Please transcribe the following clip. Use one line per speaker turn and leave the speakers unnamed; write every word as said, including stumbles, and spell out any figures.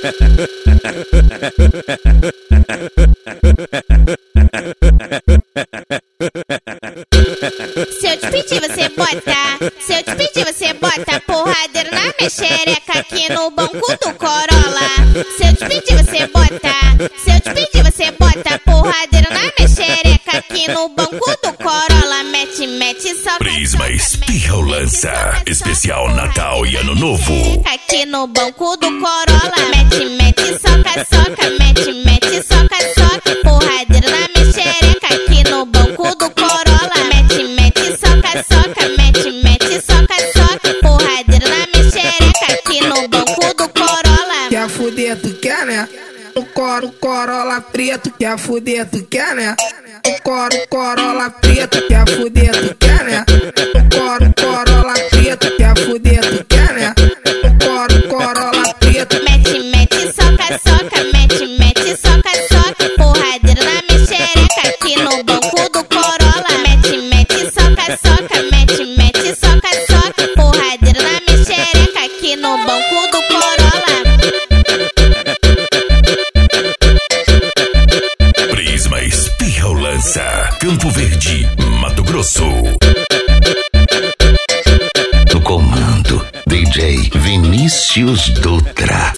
Se eu te pedir, você bota. Se eu te pedir, você bota porradeiro na minha xereca aqui no banco do Corolla. Se eu te pedir, você bota. Se eu te pedir, você bota porradeiro na minha xereca aqui no banco do Corolla. Mete, mete, soca.
Prisma Espirra ou Lança. Especial Natal e Ano Novo.
Aqui no banco do Corolla. Mete, mete, soca, soca. Mete, mete, soca, soca. Porradeiro na minha xereca aqui no banco do Corolla. Mete, mete, soca, soca. Mete, mete, soca, soca. Porradeiro na minha xereca aqui no banco do Corolla.
Quer fuder, tu quer, né? O coro, Corolla preto, quer fuder, tu quer, né? O coro, Corolla preto, quer fuder, tu quer, né? O coro, Corolla preto, quer fuder, tu quer, né? O coro, Corolla preto.
Mete, mete, soca, soca. Mete, mete, soca, soca. Porradeiro na minha xereca aqui no banco do Corolla. Mete, mete, soca, soca. Mete, mete, soca, soca. Porradeiro na minha xereca aqui no banco do Corolla.
Prisma Espirra ou Lança. Campo Verde, Mato Grosso.
No comando, D J Vinícius Dutra.